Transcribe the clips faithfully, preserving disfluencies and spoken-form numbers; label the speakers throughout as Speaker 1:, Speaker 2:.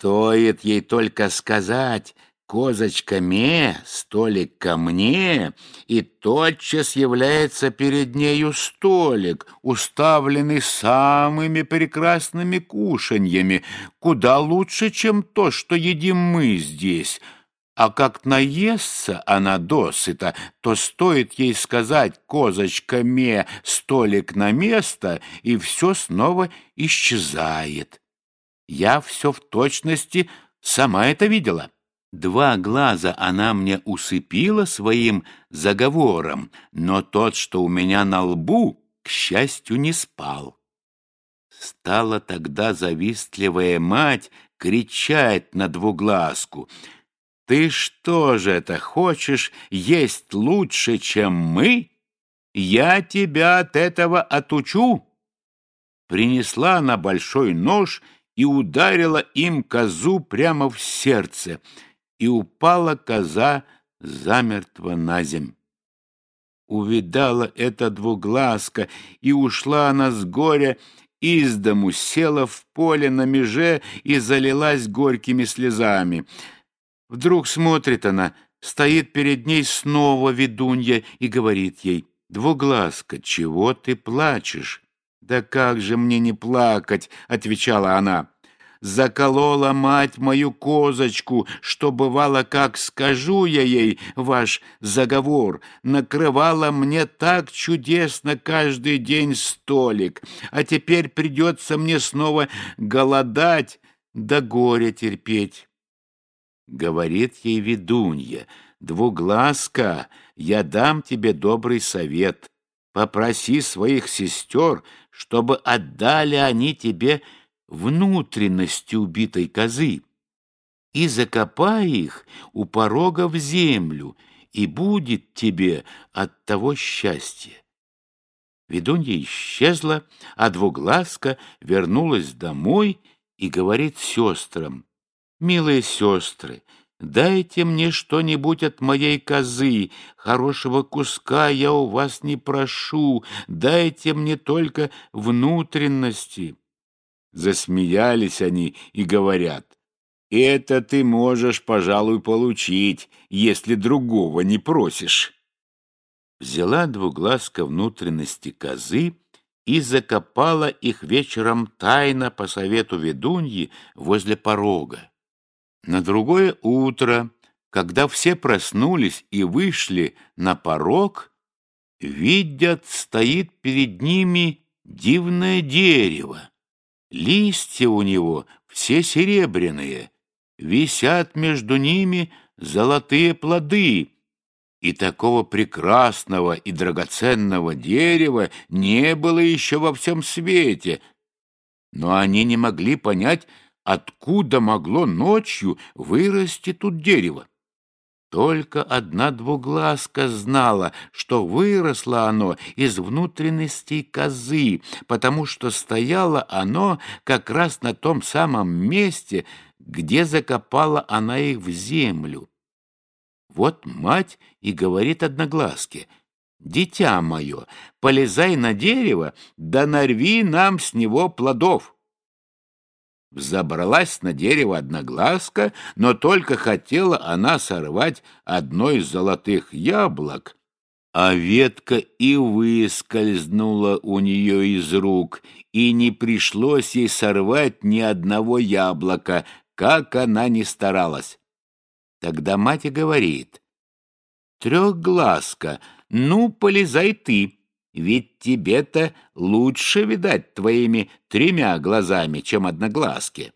Speaker 1: Стоит ей только сказать: «Козочка ме, столик ко мне», и тотчас является перед нею столик, уставленный самыми прекрасными кушаньями, куда лучше, чем то, что едим мы здесь. А как наестся она досыта, то стоит ей сказать: «Козочка ме, столик на место», и все снова исчезает. Я все в точности сама это видела. Два глаза она мне усыпила своим заговором, но тот, что у меня на лбу, к счастью, не спал. Стала тогда завистливая мать кричать на двуглазку: «Ты что же это хочешь есть лучше, чем мы? Я тебя от этого отучу!» Принесла она большой нож и ударила им козу прямо в сердце, и упала коза замертво на земь. Увидала это двуглазка, и ушла она с горя из дому, села в поле на меже и залилась горькими слезами. Вдруг смотрит она, стоит перед ней снова ведунья и говорит ей: «Двуглазка, чего ты плачешь?» «Да как же мне не плакать?» — отвечала она. «Заколола мать мою козочку, что бывало, как скажу я ей ваш заговор, накрывала мне так чудесно каждый день столик, а теперь придется мне снова голодать да горе терпеть». Говорит ей ведунья: «Двуглазка, я дам тебе добрый совет. Попроси своих сестер, чтобы отдали они тебе внутренности убитой козы, и закопай их у порога в землю, и будет тебе от того счастье». Ведунья исчезла, а двуглазка вернулась домой и говорит сестрам: «Милые сестры, дайте мне что-нибудь от моей козы, хорошего куска я у вас не прошу, дайте мне только внутренности». Засмеялись они и говорят: «Это ты можешь, пожалуй, получить, если другого не просишь». Взяла двуглазка внутренности козы и закопала их вечером тайно по совету ведуньи возле порога. На другое утро, когда все проснулись и вышли на порог, видят, стоит перед ними дивное дерево. Листья у него все серебряные, висят между ними золотые плоды, и такого прекрасного и драгоценного дерева не было еще во всем свете. Но они не могли понять, откуда могло ночью вырасти тут дерево. Только одна двуглазка знала, что выросло оно из внутренностей козы, потому что стояло оно как раз на том самом месте, где закопала она их в землю. Вот мать и говорит одноглазке: «Дитя мое, полезай на дерево, да нарви нам с него плодов». Взобралась на дерево одноглазка, но только хотела она сорвать одно из золотых яблок, а ветка и выскользнула у нее из рук, и не пришлось ей сорвать ни одного яблока, как она ни старалась. Тогда мать и говорит: «Трехглазка, ну, полезай ты. Ведь тебе-то лучше видать твоими тремя глазами, чем одноглазке».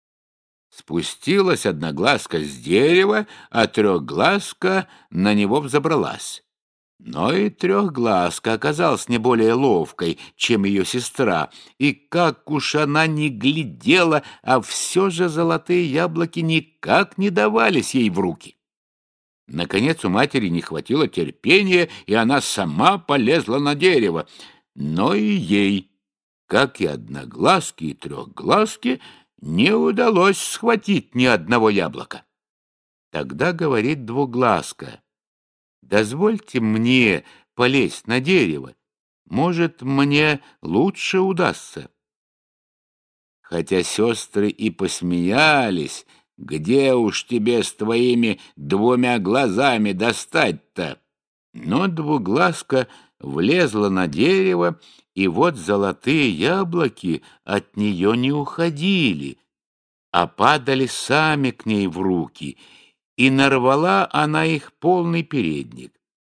Speaker 1: Спустилась одноглазка с дерева, а трехглазка на него взобралась. Но и трехглазка оказалась не более ловкой, чем ее сестра, и как уж она ни глядела, а все же золотые яблоки никак не давались ей в руки. Наконец у матери не хватило терпения, и она сама полезла на дерево. Но и ей, как и одноглазке и трехглазке, не удалось схватить ни одного яблока. Тогда говорит двуглазка: «Дозвольте мне полезть на дерево, может, мне лучше удастся». хотя сестры и посмеялись. Где уж тебе с твоими двумя глазами достать-то? Но двуглазка влезла на дерево, и вот золотые яблоки от нее не уходили, а падали сами к ней в руки, и нарвала она их полный передник.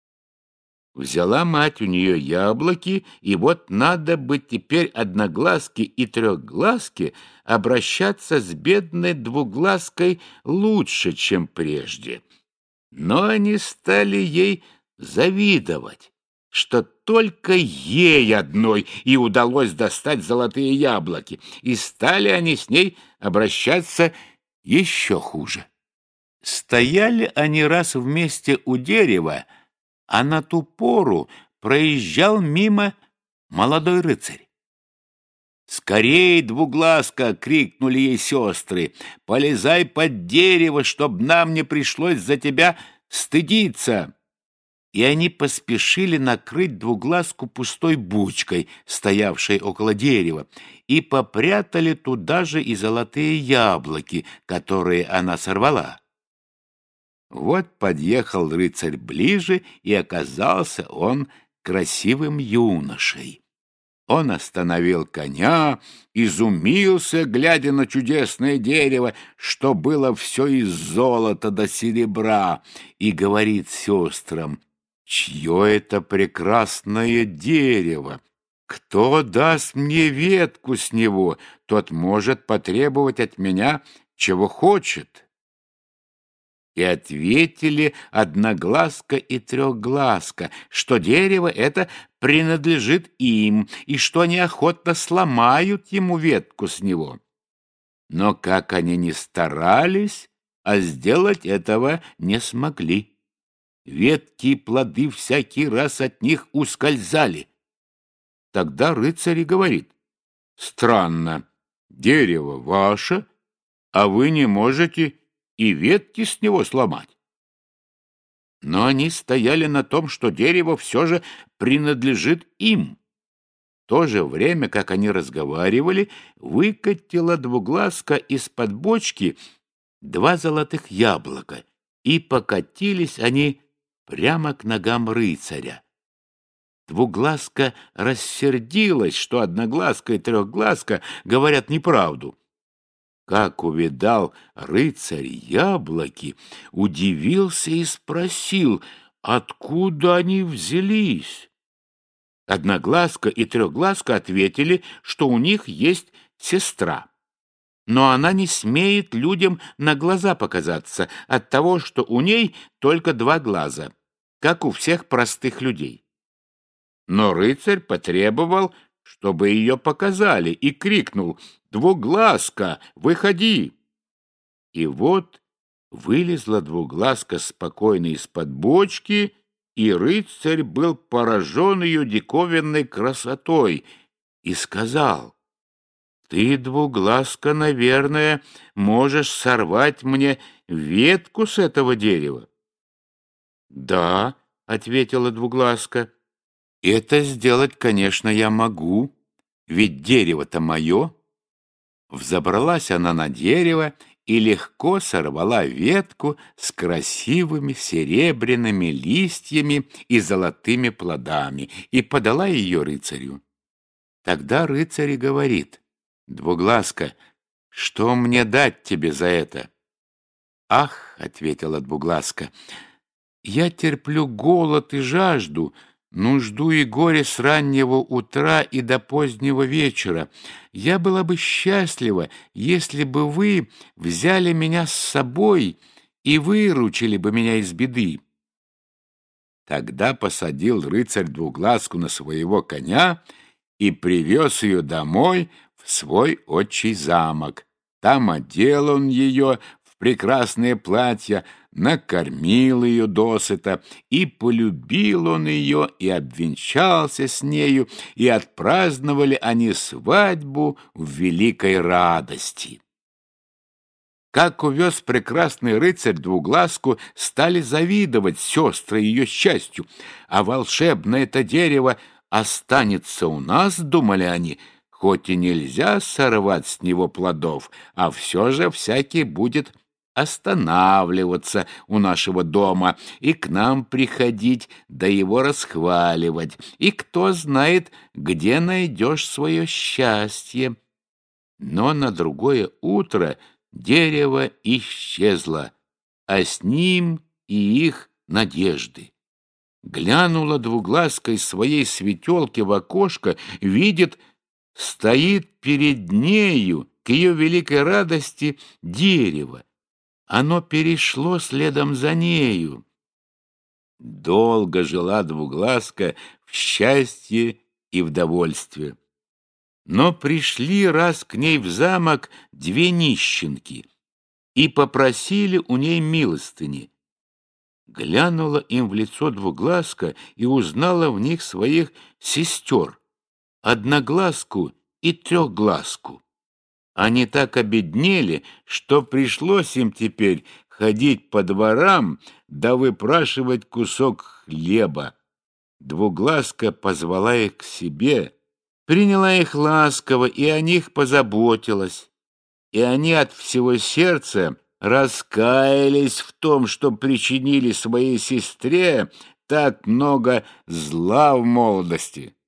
Speaker 1: Взяла мать у нее яблоки, и вот надо бы теперь одноглазке и трехглазке обращаться с бедной двуглазкой лучше, чем прежде. Но они стали ей завидовать, что только ей одной и удалось достать золотые яблоки, и стали они с ней обращаться еще хуже. Стояли они раз вместе у дерева, а на ту пору проезжал мимо молодой рыцарь. «Скорей, двуглазка!» — крикнули ей сестры. «Полезай под дерево, чтоб нам не пришлось за тебя стыдиться!» И они поспешили накрыть двуглазку пустой бучкой, стоявшей около дерева, и попрятали туда же и золотые яблоки, которые она сорвала. Вот подъехал рыцарь ближе, и оказался он красивым юношей. Он остановил коня, изумился, глядя на чудесное дерево, что было все из золота до серебра, и говорит сестрам: «Чье это прекрасное дерево? Кто даст мне ветку с него, тот может потребовать от меня, чего хочет». И ответили одноглазка и трехглазка, что дерево это принадлежит им, и что они охотно сломают ему ветку с него. Но как они ни старались, а сделать этого не смогли. Ветки и плоды всякий раз от них ускользали. Тогда рыцарь и говорит: «Странно, дерево ваше, а вы не можете и ветки с него сломать». Но они стояли на том, что дерево все же принадлежит им. В то же время, как они разговаривали, выкатила двуглазка из-под бочки два золотых яблока, и покатились они прямо к ногам рыцаря. Двуглазка рассердилась, что одноглазка и трехглазка говорят неправду. Как увидал рыцарь яблоки, удивился и спросил, откуда они взялись. Одноглазка и трехглазка ответили, что у них есть сестра, но она не смеет людям на глаза показаться от того, что у ней только два глаза, как у всех простых людей. Но рыцарь потребовал, чтобы ее показали, и крикнул: «Двуглазка, выходи!» И вот вылезла двуглазка спокойно из-под бочки, и рыцарь был поражен ее диковинной красотой и сказал: «Ты, двуглазка, наверное, можешь сорвать мне ветку с этого дерева?» «Да», — ответила двуглазка, — «это сделать, конечно, я могу, ведь дерево-то мое». Взобралась она на дерево и легко сорвала ветку с красивыми серебряными листьями и золотыми плодами и подала ее рыцарю. Тогда рыцарь и говорит: «Двуглазка, что мне дать тебе за это?» «Ах», — ответила двуглазка, — «я терплю голод и жажду, нужду и горе с раннего утра и до позднего вечера. Я была бы счастлива, если бы вы взяли меня с собой и выручили бы меня из беды». Тогда посадил рыцарь двуглазку на своего коня и привез ее домой в свой отчий замок. Там одел он ее в прекрасное платье, накормил ее досыта, и полюбил он ее, и обвенчался с нею, и отпраздновали они свадьбу в великой радости. Как увез прекрасный рыцарь двуглазку, стали завидовать сестры ее счастью, а волшебное это дерево останется у нас, думали они, хоть и нельзя сорвать с него плодов, а все же всякий будет останавливаться у нашего дома и к нам приходить, да его расхваливать, и кто знает, где найдешь свое счастье». Но на другое утро дерево исчезло, а с ним и их надежды. Глянула двуглазка из своей светелки в окошко, видит, стоит перед нею, к ее великой радости, дерево. Оно перешло следом за нею. Долго жила двуглазка в счастье и в довольстве. Но пришли раз к ней в замок две нищенки и попросили у ней милостыни. Глянула им в лицо двуглазка и узнала в них своих сестер, одноглазку и трехглазку. Они так обеднели, что пришлось им теперь ходить по дворам да выпрашивать кусок хлеба. Двуглазка позвала их к себе, приняла их ласково и о них позаботилась. И они от всего сердца раскаялись в том, что причинили своей сестре так много зла в молодости.